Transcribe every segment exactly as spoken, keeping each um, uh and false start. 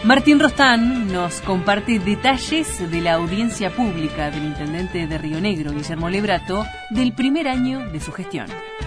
Martín Rostán nos comparte detalles de la audiencia pública del intendente de Río Negro, Guillermo Lebrato, del primer año de su gestión.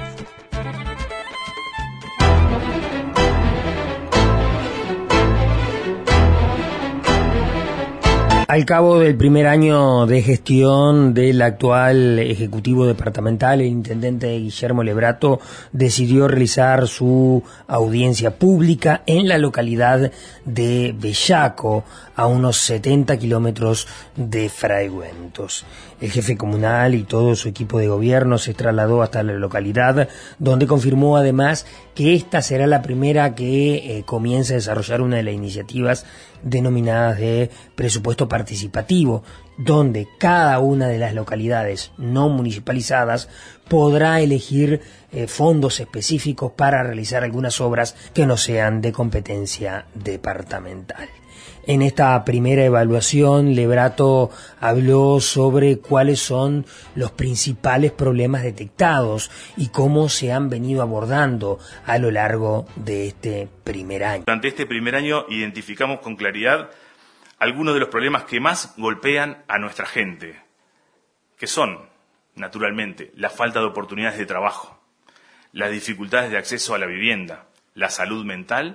Al cabo del primer año de gestión del actual ejecutivo departamental, el intendente Guillermo Lebrato decidió realizar su audiencia pública en la localidad de Bellaco, a unos setenta kilómetros de Fraiventos. El jefe comunal y todo su equipo de gobierno se trasladó hasta la localidad, donde confirmó además que esta será la primera que eh, comience a desarrollar una de las iniciativas denominadas de presupuesto participativo, donde cada una de las localidades no municipalizadas podrá elegir eh, fondos específicos para realizar algunas obras que no sean de competencia departamental. En esta primera evaluación, Lebrato habló sobre cuáles son los principales problemas detectados y cómo se han venido abordando a lo largo de este primer año. Durante este primer año identificamos con claridad algunos de los problemas que más golpean a nuestra gente, que son, naturalmente, la falta de oportunidades de trabajo, las dificultades de acceso a la vivienda, la salud mental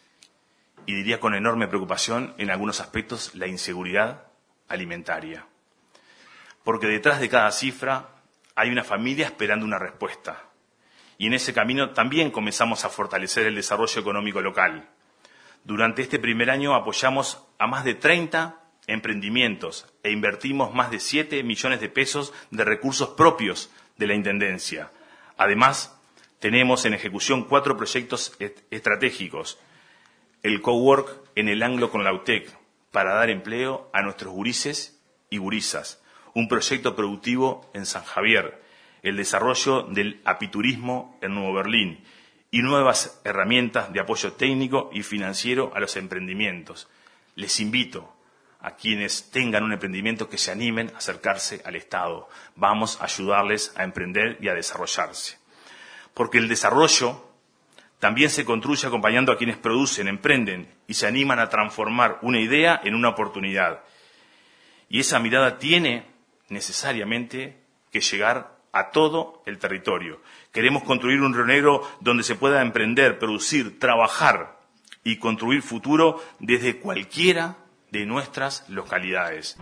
y diría con enorme preocupación en algunos aspectos la inseguridad alimentaria. Porque detrás de cada cifra hay una familia esperando una respuesta. Y en ese camino también comenzamos a fortalecer el desarrollo económico local. Durante este primer año apoyamos a más de treinta emprendimientos e invertimos más de siete millones de pesos de recursos propios de la Intendencia. Además, tenemos en ejecución cuatro proyectos est- estratégicos. El cowork en el Anglo con la U T E C para dar empleo a nuestros gurises y gurisas. Un proyecto productivo en San Javier. El desarrollo del apiturismo en Nuevo Berlín y nuevas herramientas de apoyo técnico y financiero a los emprendimientos. Les invito a quienes tengan un emprendimiento que se animen a acercarse al Estado. Vamos a ayudarles a emprender y a desarrollarse. Porque el desarrollo también se construye acompañando a quienes producen, emprenden y se animan a transformar una idea en una oportunidad. Y esa mirada tiene necesariamente que llegar a todo el territorio. Queremos construir un Río Negro donde se pueda emprender, producir, trabajar y construir futuro desde cualquiera de nuestras localidades.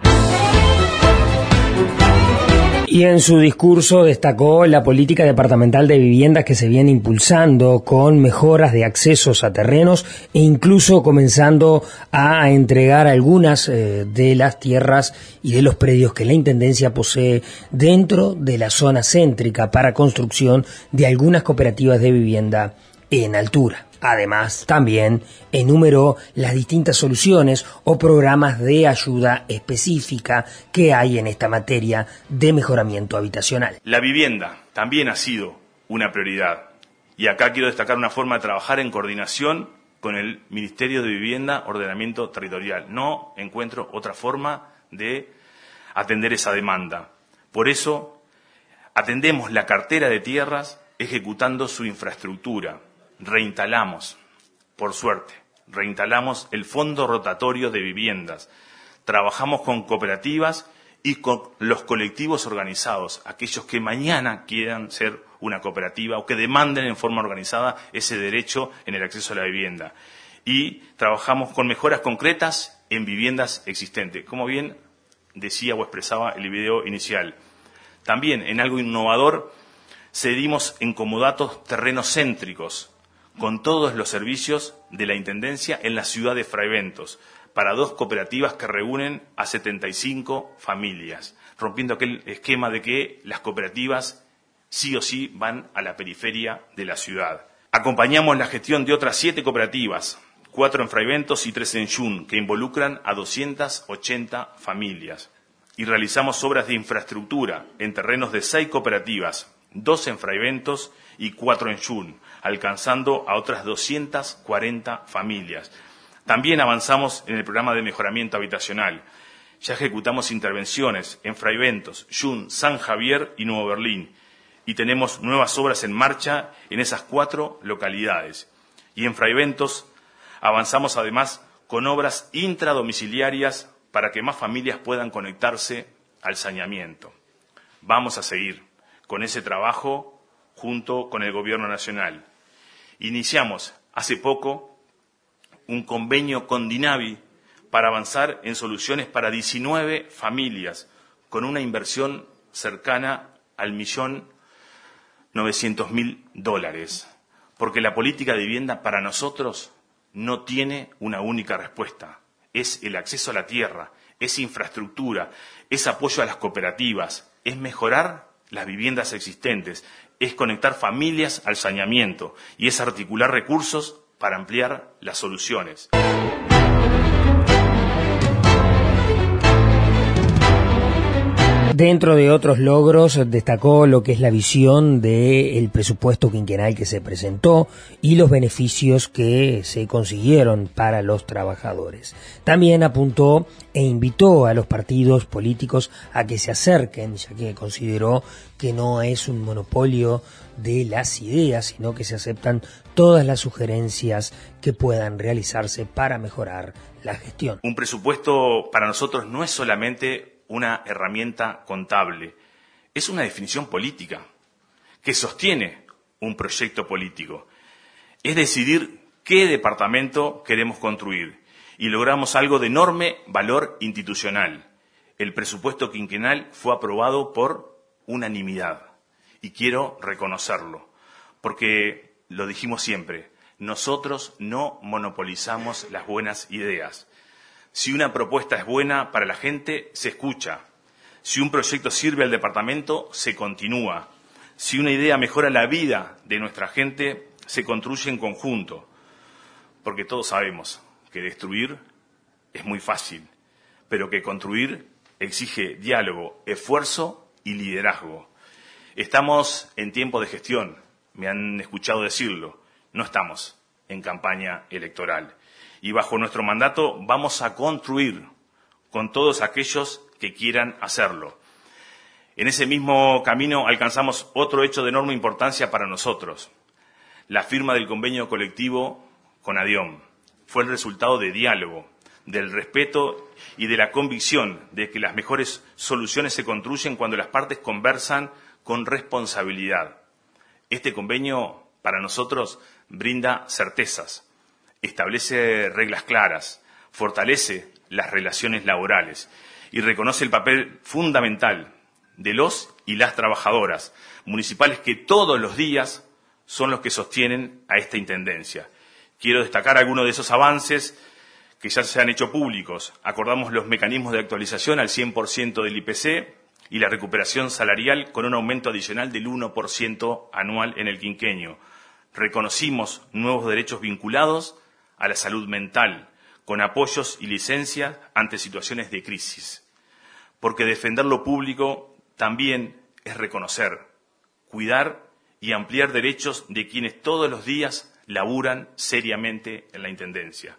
Y en su discurso destacó la política departamental de viviendas que se viene impulsando con mejoras de accesos a terrenos e incluso comenzando a entregar algunas eh, de las tierras y de los predios que la Intendencia posee dentro de la zona céntrica para construcción de algunas cooperativas de vivienda en altura. Además, también enumeró las distintas soluciones o programas de ayuda específica que hay en esta materia de mejoramiento habitacional. La vivienda también ha sido una prioridad. Y acá quiero destacar una forma de trabajar en coordinación con el Ministerio de Vivienda, Ordenamiento Territorial. No encuentro otra forma de atender esa demanda. Por eso, atendemos la cartera de tierras ejecutando su infraestructura. Reinstalamos, por suerte, reinstalamos el fondo rotatorio de viviendas. Trabajamos con cooperativas y con los colectivos organizados, aquellos que mañana quieran ser una cooperativa o que demanden en forma organizada ese derecho en el acceso a la vivienda. Y trabajamos con mejoras concretas en viviendas existentes, como bien decía o expresaba el video inicial. También, en algo innovador, cedimos en comodatos terrenos céntricos, con todos los servicios de la Intendencia en la ciudad de Fraiventos, para dos cooperativas que reúnen a setenta y cinco familias, rompiendo aquel esquema de que las cooperativas sí o sí van a la periferia de la ciudad. Acompañamos la gestión de otras siete cooperativas, cuatro en Fraiventos y tres en Yun, que involucran a doscientas ochenta familias. Y realizamos obras de infraestructura en terrenos de seis cooperativas, dos en Fraiventos y cuatro en Yun, alcanzando a otras doscientas cuarenta familias. También avanzamos en el programa de mejoramiento habitacional. Ya ejecutamos intervenciones en Fraiventos, Yun, San Javier y Nuevo Berlín. Y tenemos nuevas obras en marcha en esas cuatro localidades. Y en Fraiventos avanzamos además con obras intradomiciliarias para que más familias puedan conectarse al saneamiento. Vamos a seguir con ese trabajo junto con el Gobierno Nacional. Iniciamos hace poco un convenio con Dinavi para avanzar en soluciones para diecinueve familias con una inversión cercana al millón novecientos mil dólares. Porque la política de vivienda para nosotros no tiene una única respuesta. Es el acceso a la tierra, es infraestructura, es apoyo a las cooperativas, es mejorar las viviendas existentes, es conectar familias al saneamiento y es articular recursos para ampliar las soluciones. Dentro de otros logros destacó lo que es la visión del presupuesto quinquenal que se presentó y los beneficios que se consiguieron para los trabajadores. También apuntó e invitó a los partidos políticos a que se acerquen, ya que consideró que no es un monopolio de las ideas, sino que se aceptan todas las sugerencias que puedan realizarse para mejorar la gestión. Un presupuesto para nosotros no es solamente una herramienta contable, es una definición política que sostiene un proyecto político. Es decidir qué departamento queremos construir y logramos algo de enorme valor institucional. El presupuesto quinquenal fue aprobado por unanimidad y quiero reconocerlo, porque lo dijimos siempre, nosotros no monopolizamos las buenas ideas. Si una propuesta es buena para la gente, se escucha. Si un proyecto sirve al departamento, se continúa. Si una idea mejora la vida de nuestra gente, se construye en conjunto. Porque todos sabemos que destruir es muy fácil, pero que construir exige diálogo, esfuerzo y liderazgo. Estamos en tiempo de gestión, me han escuchado decirlo, no estamos en campaña electoral. Y bajo nuestro mandato vamos a construir con todos aquellos que quieran hacerlo. En ese mismo camino alcanzamos otro hecho de enorme importancia para nosotros. La firma del convenio colectivo con ADIOM fue el resultado de diálogo, del respeto y de la convicción de que las mejores soluciones se construyen cuando las partes conversan con responsabilidad. Este convenio para nosotros brinda certezas, establece reglas claras, fortalece las relaciones laborales y reconoce el papel fundamental de los y las trabajadoras municipales que todos los días son los que sostienen a esta intendencia. Quiero destacar algunos de esos avances que ya se han hecho públicos. Acordamos los mecanismos de actualización al cien por ciento del I P C y la recuperación salarial con un aumento adicional del uno por ciento anual en el quinquenio. Reconocimos nuevos derechos vinculados a la salud mental, con apoyos y licencias ante situaciones de crisis. Porque defender lo público también es reconocer, cuidar y ampliar derechos de quienes todos los días laburan seriamente en la Intendencia.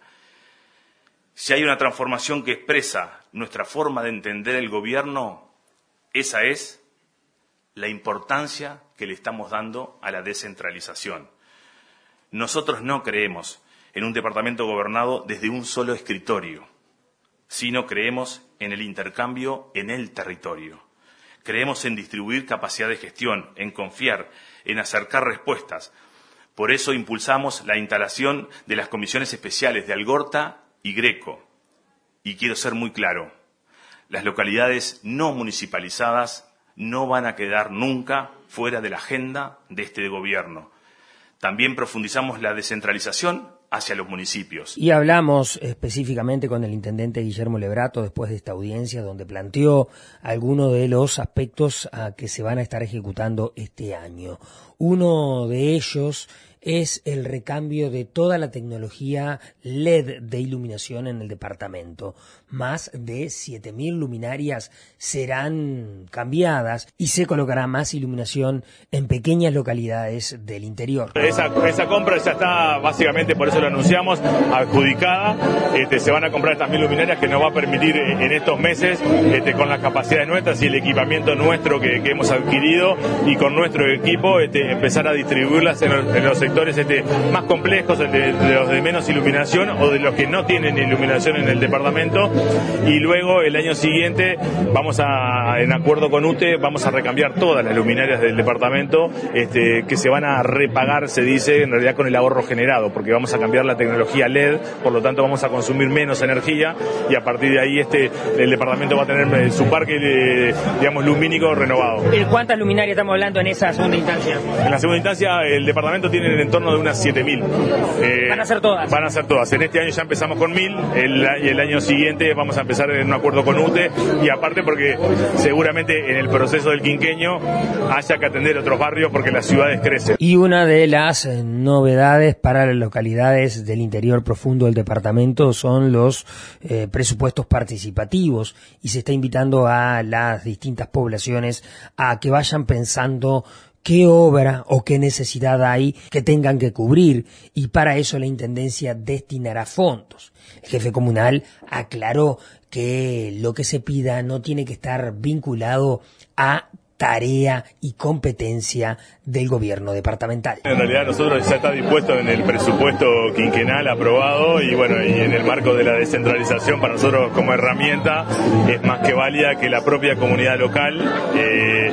Si hay una transformación que expresa nuestra forma de entender el gobierno, esa es la importancia que le estamos dando a la descentralización. Nosotros no creemos en un departamento gobernado desde un solo escritorio, sino creemos en el intercambio en el territorio. Creemos en distribuir capacidad de gestión, en confiar, en acercar respuestas. Por eso impulsamos la instalación de las comisiones especiales de Algorta y Greco. Y quiero ser muy claro, las localidades no municipalizadas no van a quedar nunca fuera de la agenda de este gobierno. También profundizamos la descentralización hacia los municipios. Y hablamos específicamente con el intendente Guillermo Lebrato después de esta audiencia donde planteó algunos de los aspectos a que se van a estar ejecutando este año. Uno de ellos es el recambio de toda la tecnología L E D de iluminación en el departamento. Más de siete mil luminarias serán cambiadas y se colocará más iluminación en pequeñas localidades del interior. Esa, esa compra ya está, básicamente por eso lo anunciamos, adjudicada. Este, se van a comprar estas mil luminarias que nos va a permitir en estos meses, este, con las capacidades nuestras y el equipamiento nuestro que, que hemos adquirido y con nuestro equipo, este, empezar a distribuirlas en, en los sectores sectores este, más complejos, de, de los de menos iluminación o de los que no tienen iluminación en el departamento. Y luego el año siguiente vamos a, en acuerdo con U T E, vamos a recambiar todas las luminarias del departamento, este, que se van a repagar, se dice, en realidad con el ahorro generado, porque vamos a cambiar la tecnología L E D, por lo tanto vamos a consumir menos energía y a partir de ahí este el departamento va a tener su parque, eh, digamos, lumínico renovado. ¿Cuántas luminarias estamos hablando en esa segunda instancia? En la segunda instancia el departamento tiene en torno de unas siete mil. Eh, ¿Van a ser todas? Van a ser todas. En este año ya empezamos con mil, el, y el año siguiente vamos a empezar en un acuerdo con U T E, y aparte porque seguramente en el proceso del quinquenio haya que atender otros barrios porque las ciudades crecen. Y una de las novedades para las localidades del interior profundo del departamento son los eh, presupuestos participativos, y se está invitando a las distintas poblaciones a que vayan pensando qué obra o qué necesidad hay que tengan que cubrir, y para eso la Intendencia destinará fondos. El jefe comunal aclaró que lo que se pida no tiene que estar vinculado a tarea y competencia del gobierno departamental. En realidad nosotros ya está dispuesto en el presupuesto quinquenal aprobado, y bueno, y en el marco de la descentralización para nosotros como herramienta es más que válida que la propia comunidad local eh,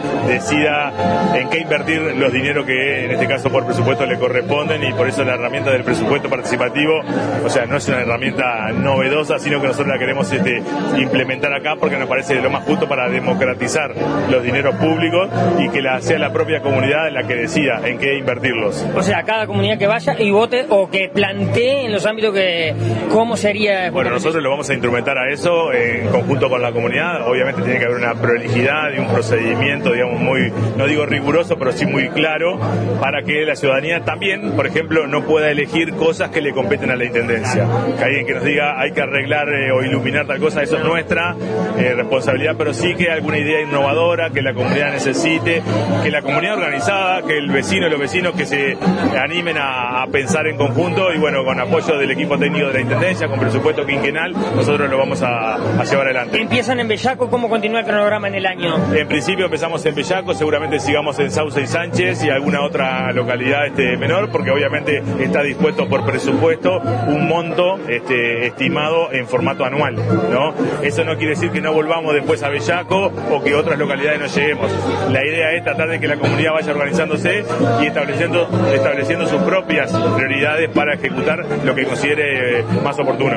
decida en qué invertir los dineros que en este caso por presupuesto le corresponden, y por eso la herramienta del presupuesto participativo, o sea, no es una herramienta novedosa, sino que nosotros la queremos este, implementar acá porque nos parece lo más justo para democratizar los dineros públicos y que la, sea la propia comunidad la que decida en qué invertirlos. O sea, cada comunidad que vaya y vote o que plantee en los ámbitos que cómo sería. Bueno, nosotros lo vamos a instrumentar a eso en conjunto con la comunidad. Obviamente tiene que haber una prolijidad y un procedimiento, digamos, muy, no digo riguroso, pero sí muy claro, para que la ciudadanía también, por ejemplo, no pueda elegir cosas que le competen a la Intendencia. Que alguien que nos diga hay que arreglar eh, o iluminar tal cosa, eso es nuestra eh, responsabilidad, pero sí que alguna idea innovadora que la comunidad necesite, que la comunidad organizada, que el vecino y los vecinos que se animen a, a pensar en conjunto, y bueno, con apoyo del equipo técnico de la Intendencia, con presupuesto quinquenal, nosotros lo vamos a, a llevar adelante. ¿Empiezan en Bellaco? ¿Cómo continúa el cronograma en el año? En principio empezamos en Bellaco, seguramente sigamos en Sauce y Sánchez y alguna otra localidad este, menor, porque obviamente está dispuesto por presupuesto un monto este, estimado en formato anual, ¿no? Eso no quiere decir que no volvamos después a Bellaco o que otras localidades no lleguemos. La idea es tratar de que la comunidad vaya organizándose y estableciendo, estableciendo sus propias prioridades para ejecutar lo que considere más oportuno.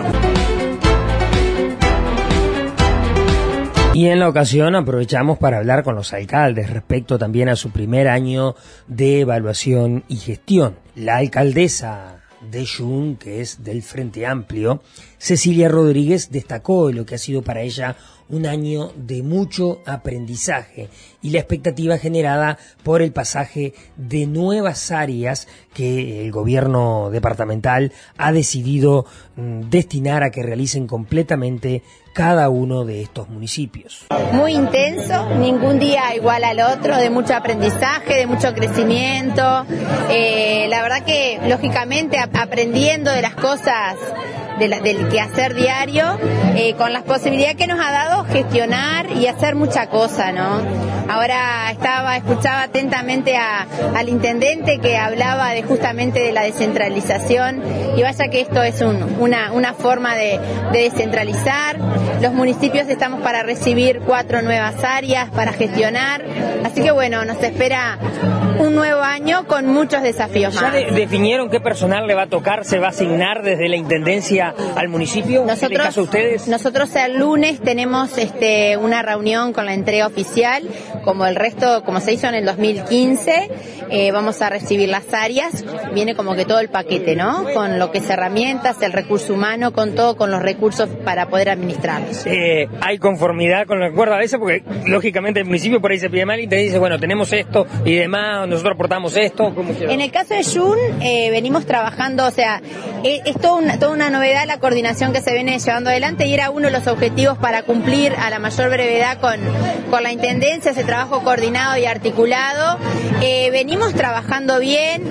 Y en la ocasión aprovechamos para hablar con los alcaldes respecto también a su primer año de evaluación y gestión. La alcaldesa de Jun, que es del Frente Amplio, Cecilia Rodríguez, destacó lo que ha sido para ella un año de mucho aprendizaje y la expectativa generada por el pasaje de nuevas áreas que el gobierno departamental ha decidido mm, destinar a que realicen completamente cada uno de estos municipios. Muy intenso, ningún día igual al otro, de mucho aprendizaje, de mucho crecimiento. Eh, la verdad que, lógicamente, ap- aprendiendo de las cosas de la, del quehacer diario, eh, con las posibilidades que nos ha dado gestionar y hacer mucha cosa, ¿no? Ahora estaba, escuchaba atentamente a, al intendente que hablaba de justamente de la descentralización, y vaya que esto es un, una, una forma de, de descentralizar. Los municipios estamos para recibir cuatro nuevas áreas para gestionar, así que bueno, nos espera un nuevo año con muchos desafíos más. ¿Ya de, definieron qué personal le va a tocar, se va a asignar desde la Intendencia al municipio? Nosotros, ¿En el caso de ustedes? Nosotros el lunes tenemos este, una reunión con la entrega oficial, como el resto, como se hizo en el dos mil quince, eh, vamos a recibir las áreas, viene como que todo el paquete, ¿no? Con lo que es herramientas, el recurso humano, con todo, con los recursos para poder administrarlos. Eh, ¿Hay conformidad con el acuerdo a veces? Porque lógicamente el municipio por ahí se pide mal y te dice, bueno, tenemos esto y demás, nosotros aportamos esto. ¿Cómo en el caso de Jun, eh, venimos trabajando, o sea, es, es toda, una, toda una novedad la coordinación que se viene llevando adelante, y era uno de los objetivos para cumplir a la mayor brevedad con, con la Intendencia, ese trabajo coordinado y articulado. Eh, venimos trabajando bien,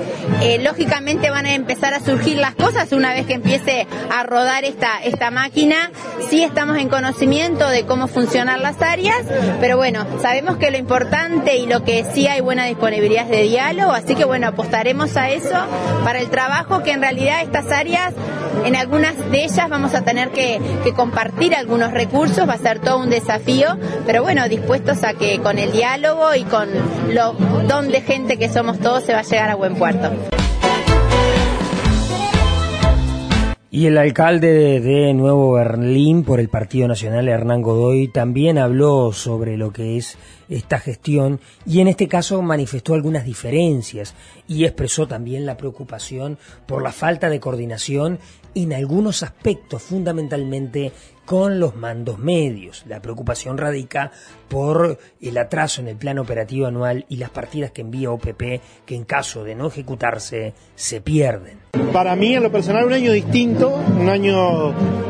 eh, lógicamente van a empezar a surgir las cosas una vez que empiece a rodar esta, esta máquina. Sí estamos en conocimiento de cómo funcionan las áreas, pero bueno, sabemos que lo importante y lo que sí hay buena disponibilidad es de diálogo, así que bueno, apostaremos a eso para el trabajo, que en realidad estas áreas, en algunas de ellas vamos a tener que, que compartir algunos recursos, va a ser todo un desafío, pero bueno, dispuestos a que con el diálogo y con lo don de gente que somos todos se va a llegar a buen puerto. Y el alcalde de, de Nuevo Berlín por el Partido Nacional, Hernán Godoy, también habló sobre lo que es esta gestión y en este caso manifestó algunas diferencias y expresó también la preocupación por la falta de coordinación en algunos aspectos, fundamentalmente con los mandos medios. La preocupación radica por el atraso en el plan operativo anual y las partidas que envía O P P, que en caso de no ejecutarse se pierden. Para mí, en lo personal, un año distinto, un año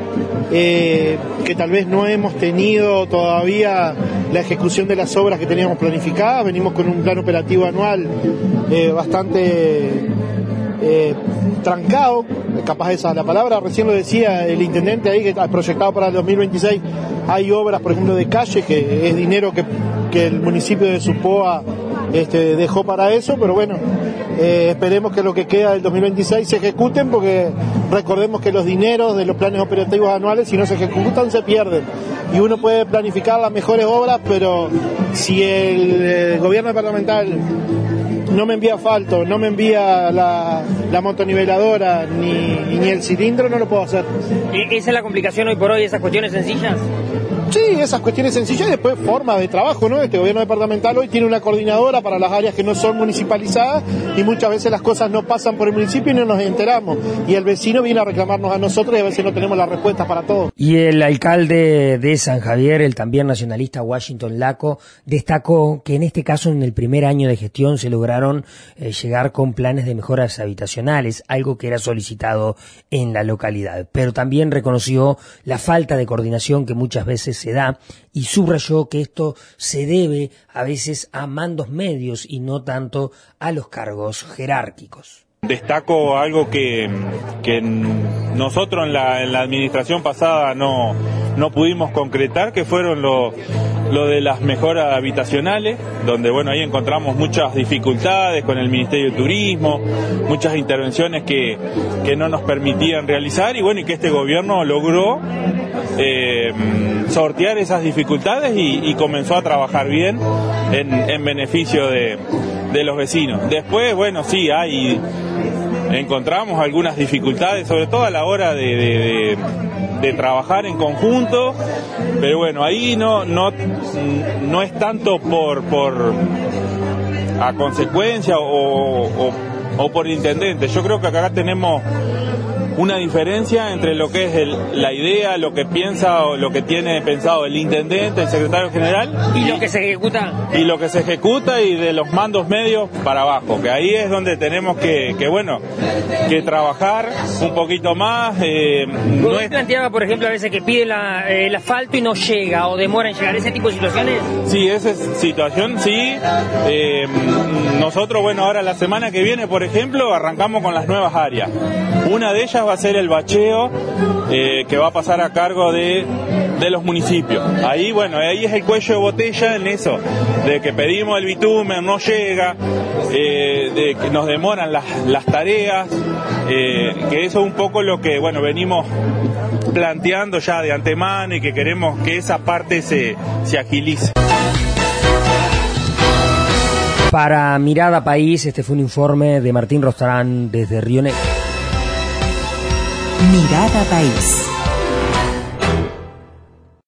eh, que tal vez no hemos tenido todavía la ejecución de las obras que teníamos planificadas. Venimos con un plan operativo anual eh, bastante eh, trancado, capaz esa es la palabra. Recién lo decía el intendente ahí, que ha proyectado para el dos mil veintiséis. Hay obras, por ejemplo, de calle, que es dinero que, que el municipio de Supoa este, dejó para eso, pero bueno, eh, esperemos que lo que queda del dos mil veintiséis se ejecuten, porque recordemos que los dineros de los planes operativos anuales, si no se ejecutan, se pierden. Y uno puede planificar las mejores obras, pero si el eh, gobierno departamental no me envía asfalto, no me envía la, la motoniveladora ni, ni el cilindro, no lo puedo hacer. ¿Esa es la complicación hoy por hoy, esas cuestiones sencillas? Sí, esas cuestiones sencillas y después formas de trabajo, ¿no? Este gobierno departamental hoy tiene una coordinadora para las áreas que no son municipalizadas y muchas veces las cosas no pasan por el municipio y no nos enteramos. Y el vecino viene a reclamarnos a nosotros y a veces no tenemos las respuestas para todo. Y el alcalde de San Javier, el también nacionalista Washington Laco, destacó que en este caso en el primer año de gestión se lograron eh, llegar con planes de mejoras habitacionales, algo que era solicitado en la localidad. Pero también reconoció la falta de coordinación que muchas veces se da y subrayó que esto se debe a veces a mandos medios y no tanto a los cargos jerárquicos. Destaco algo que, que nosotros en la, en la administración pasada no, no pudimos concretar, que fueron lo, lo de las mejoras habitacionales, donde bueno, ahí encontramos muchas dificultades con el Ministerio de Turismo, muchas intervenciones que, que no nos permitían realizar y bueno, y que este gobierno logró eh, sortear esas dificultades y, y comenzó a trabajar bien en, en beneficio de, de los vecinos. Después, bueno, sí, hay... encontramos algunas dificultades, sobre todo a la hora de, de, de, de trabajar en conjunto, pero bueno, ahí no no no es tanto por por a consecuencia o, o, o por intendente. Yo creo que acá tenemos una diferencia entre lo que es el, la idea, lo que piensa o lo que tiene pensado el intendente, el secretario general y, y lo que se ejecuta y lo que se ejecuta y de los mandos medios para abajo, que ahí es donde tenemos que, que bueno, que trabajar un poquito más. Eh, no es... planteaba, por ejemplo, a veces que pide la, eh, el asfalto y no llega o demora en llegar, ese tipo de situaciones. Sí, esa situación sí. Eh, nosotros, bueno, ahora la semana que viene, por ejemplo, arrancamos con las nuevas áreas. Una de ellas va a ser el bacheo, eh, que va a pasar a cargo de, de los municipios. Ahí, bueno, ahí es el cuello de botella en eso, de que pedimos el bitumen, no llega, eh, de que nos demoran las, las tareas, eh, que eso es un poco lo que, bueno, venimos planteando ya de antemano y que queremos que esa parte se, se agilice. Para Mirada País, este fue un informe de Martín Rostrán desde Río Negro. Mirada País.